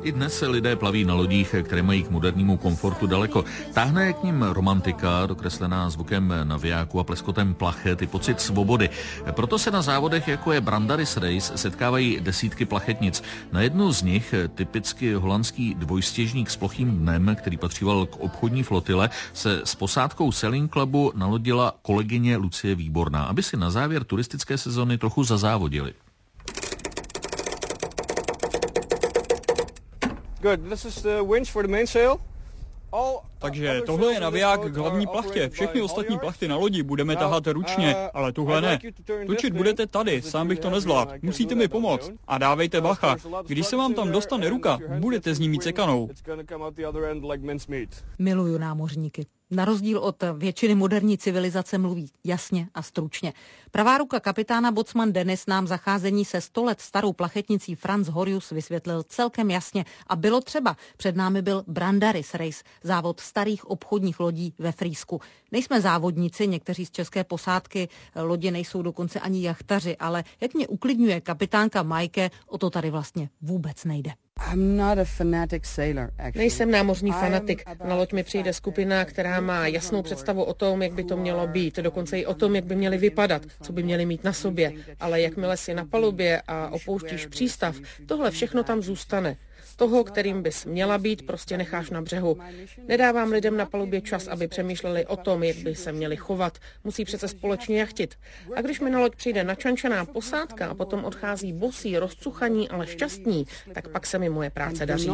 I dnes se lidé plaví na lodích, které mají k modernímu komfortu daleko. Táhne k nim romantika, dokreslená zvukem navijáku a pleskotem plachet, i pocit svobody. Proto se na závodech, jako je Brandaris Race, setkávají desítky plachetnic. Na jednu z nich, typicky holandský dvojstěžník s plochým dnem, který patříval k obchodní flotile, se s posádkou Sailing Clubu nalodila kolegyně Lucie Výborná, aby si na závěr turistické sezony trochu zazávodili. Takže tohle je naviják k hlavní plachtě. Všechny ostatní plachty na lodi budeme tahat ručně, ale tuhle ne. Točit budete tady, sám bych to nezvládl. Musíte mi pomoct. A dávejte bacha. Když se vám tam dostane ruka, budete z ní mít sekanou. Miluju námořníky. Na rozdíl od většiny moderní civilizace mluví jasně a stručně. Pravá ruka kapitána bocman Dennis nám zacházení se 100 let starou plachetnicí Franz Horius vysvětlil celkem jasně a bylo třeba. Před námi byl Brandaris Race, závod starých obchodních lodí ve Frýsku. Nejsme závodníci, někteří z české posádky lodi nejsou dokonce ani jachtaři, ale jak mě uklidňuje kapitánka Majke, o to tady vlastně vůbec nejde. Nejsem námořní fanatik. Na loď mi přijde skupina, která má jasnou představu o tom, jak by to mělo být, dokonce i o tom, jak by měli vypadat, co by měli mít na sobě. Ale jakmile si na palubě a opouštíš přístav, tohle všechno tam zůstane. Toho, kterým bys měla být, prostě necháš na břehu. Nedávám lidem na palubě čas, aby přemýšleli o tom, jak by se měli chovat. Musí přece společně jachtit. A když mi na loď přijde načančená posádka a potom odchází bosí, rozcuchaní, ale šťastní, tak pak se mi moje práce daří.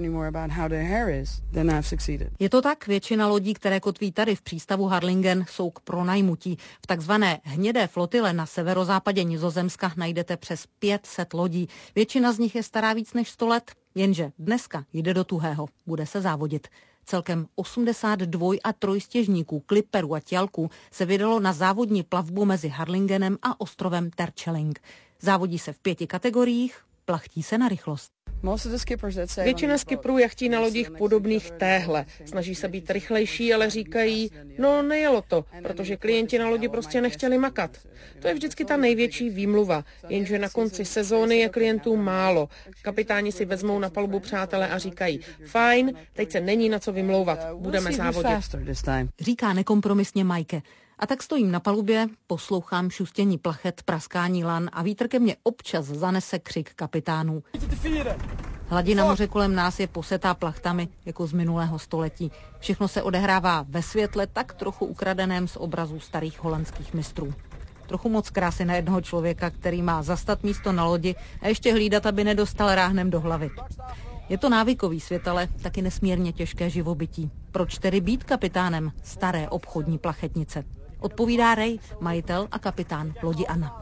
Je to tak, většina lodí, které kotví tady v přístavu Harlingen, jsou k pronajmutí. V takzvané hnědé flotile na severozápadě Nizozemska najdete přes 500 lodí. Většina z nich je stará víc než 100 let. Jenže dneska jde do tuhého, bude se závodit. Celkem 82 a trojstěžníků, kliperů a tělků se vydalo na závodní plavbu mezi Harlingenem a ostrovem Terschelling. Závodí se v 5 kategoriích, plachtí se na rychlost. Většina skiprů jachtí na lodích podobných téhle. Snaží se být rychlejší, ale říkají, no nejelo to, protože klienti na lodi prostě nechtěli makat. To je vždycky ta největší výmluva, jenže na konci sezóny je klientů málo. Kapitáni si vezmou na palubu přátele a říkají, fajn, teď se není na co vymlouvat, budeme závodit. Říká nekompromisně Majke. A tak stojím na palubě, poslouchám šustění plachet, praskání lan a vítr ke mně občas zanese křik kapitánů. Hladina moře kolem nás je posetá plachtami, jako z minulého století. Všechno se odehrává ve světle tak trochu ukradeném z obrazů starých holandských mistrů. Trochu moc krásy na jednoho člověka, který má zastat místo na lodi a ještě hlídat, aby nedostal ráhnem do hlavy. Je to návykový svět, ale taky nesmírně těžké živobytí. Proč tedy být kapitánem staré obchodní plachetnice? Odpovídá Ray, majitel a kapitán lodi Anna.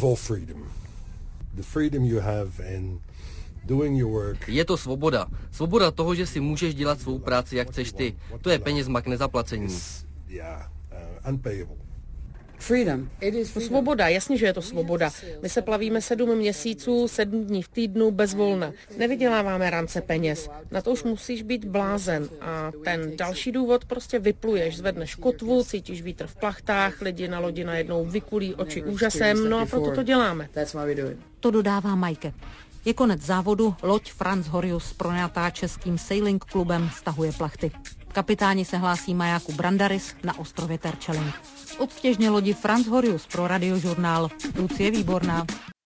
Je to svoboda. Svoboda toho, že si můžeš dělat svou práci, jak chceš ty. To je penězma k nezaplacení. Svoboda, jasně, že je to svoboda. My se plavíme 7 měsíců, 7 dní v týdnu bez volna. Nevyděláváme rance peněz. Na to už musíš být blázen. A ten další důvod, prostě vypluješ, zvedneš kotvu, cítíš vítr v plachtách, lidi na lodi najednou vykulí oči úžasem, no a proto to děláme. To dodává Majke. Je konec závodu, loď Franz Horius pronajatá českým Sailing klubem stahuje plachty. Kapitáni se hlásí majáku Brandaris na ostrově Terschelling. Od stěžně lodi Franz Horius pro Radiožurnál Lucie Výborná.